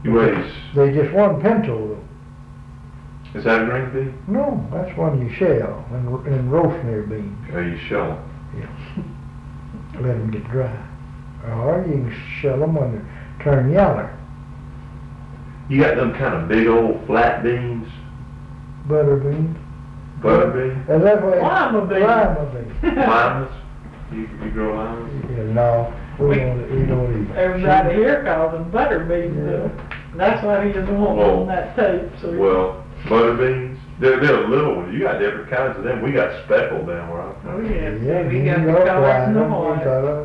He weighs. They just one pinto though. Is that a green bean? No, that's one you shell and rosemary beans. Oh, you shell them. Yeah. Let them get dry. Or you can shell them when they turn yellow. You got them kind of big old flat beans? Butter beans. Butter beans? Is that what? Lima beans. Lima beans. Limas? You grow limas? Yeah, no, we don't eat. Everybody here calls them butter beans, though. That's why he doesn't want them on that tape, so. Well, butter beans? They're little ones. You got different kinds of them. We got speckled down where I'm from. Oh, yeah. Yeah, We you got the got color and the wine, white.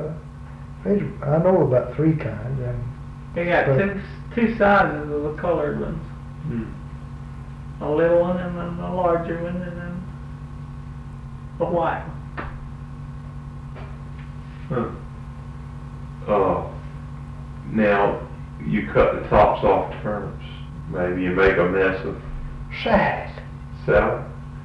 I know about 3 kinds. They got two sizes of the colored ones. A little one and then a larger one and then a white one. Now, you cut the tops off turnips. Maybe you make a mess of Salad. salad.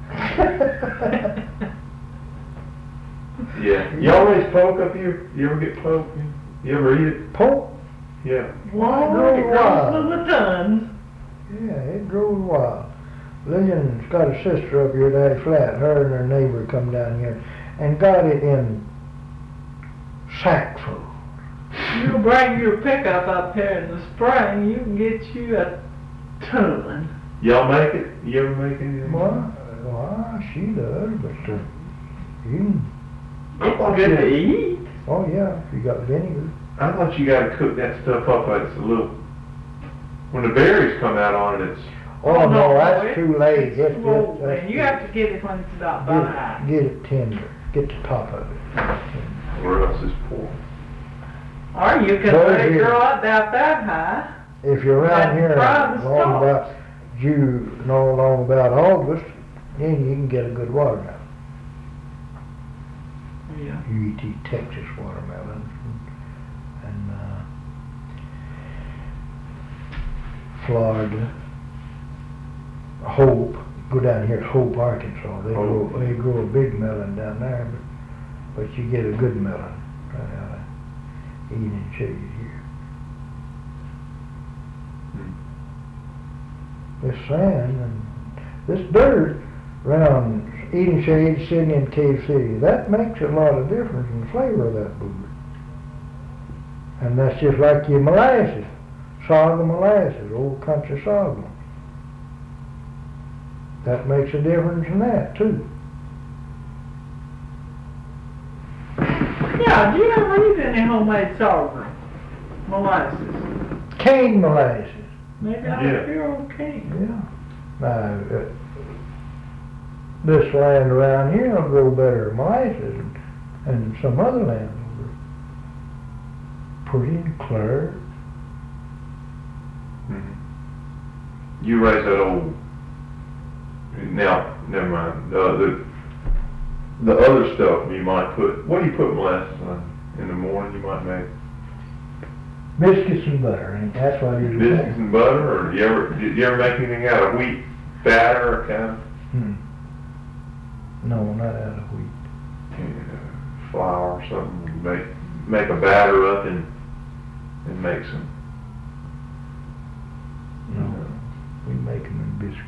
Yeah. You always poke up here? You ever get poke? You ever eat it? Poke? Yeah. Why It grows grows wild? in the tons. Yeah, it grows wild. Lillian's got a sister up here at Ash Flat. Her and her neighbor come down here and got it in sackful. You bring your pickup up here in the spring, you can get you a ton. Y'all make it? You ever make anything? Well, she does, but you can. It's good to eat. Oh yeah, if you got vinegar. I thought you gotta cook that stuff up like it's a little. When the berries come out on it, it's. Oh no, no, that's it- too late. It's too old, man. You have to get it when it's about high. get it tender. Get the top of it. Or else it's poor. Or you can Well, let it here. grow up about that high. If you're around here Try the long stalk. about long about August, then you can get a good watermelon. Yeah. You eat these Texas watermelons and Florida, Hope. Go down here to Hope, Arkansas. They grow a big melon down there, but you get a good melon right out of Eden Shade here. This sand and this dirt around Eden Shade, Sydney, and Cave City, that makes a lot of difference in the flavor of that booger. And that's just like your molasses, sorghum molasses, old country sorghum. That makes a difference in that too. Yeah, do you ever eat any homemade sorghum? Molasses. Cane molasses. Maybe I'll Yeah. hear okay. Yeah. Now, this land around here will grow better molasses and some other land will grow pretty and clear. You raise that old. Now, never mind. The other stuff you might put. What do you put molasses on in the morning? You might make Biscuits and butter, and that's what you biscuits and butter, or did you ever make anything out of wheat batter or kind of No, not out of wheat. flour or something? Make a batter up and make some. No, we make them in biscuits.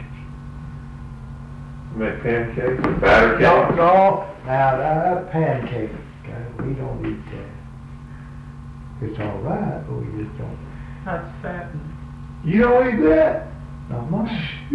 Make pancakes or batter cakes. No, now that pancake, we don't eat that. It's all right, but we just don't. That's fattening. You don't eat that? Not much.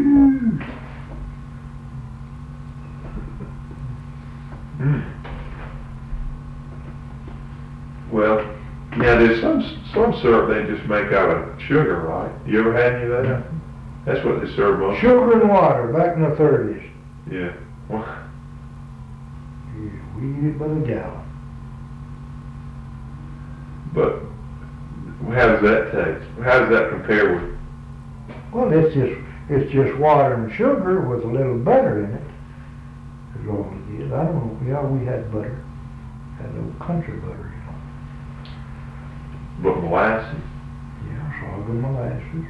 Well, yeah, there's some syrup they just make out of sugar, right? You ever had any of that? Yeah. That's what they serve most. Sugar and water, back in the 30s. Yeah. Well, We eat it by the gallon. but how does that taste? How does that compare with? Well, it's just water and sugar with a little butter in it. Is all it is. I don't know. Yeah, we had butter. Had old country butter, you know. But molasses? Yeah, sorghum molasses.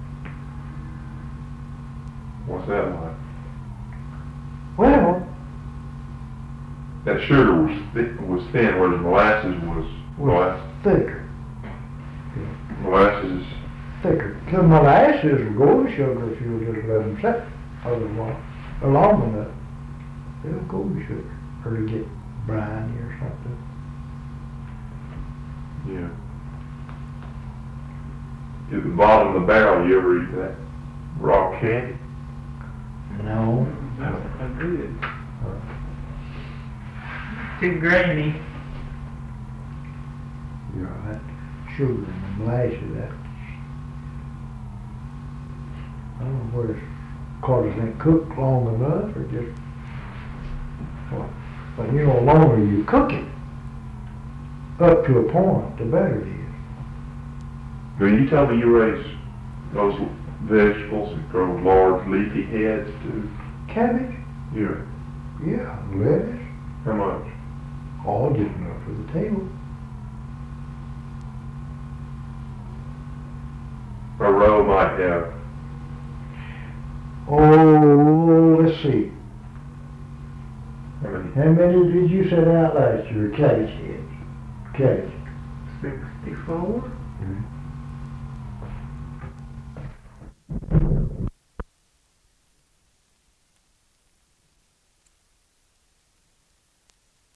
What's that like? Well, That sugar was thin, whereas molasses was molasses. thicker. Molasses is thicker. The molasses will go to sugar if you'll just let them sit a little while, long enough. They'll go to sugar, or to get briny or something. Yeah. At the bottom of the barrel, you ever eat that raw candy? No. That's good. Too grainy. Yeah, that sugar and the molasses, that. I don't know whether it's cause it ain't cooked long enough or just, well, but you know, the longer you cook it, up to a point, the better it is. Now, you tell me you raise those vegetables that grow large leafy heads too? Cabbage? Yeah. Yeah. Lettuce? How much? All just enough for the table. A row might have. Oh, let's see. How many? How many did you set out last year? Cabbage heads. Cabbage. 64? Mm-hmm.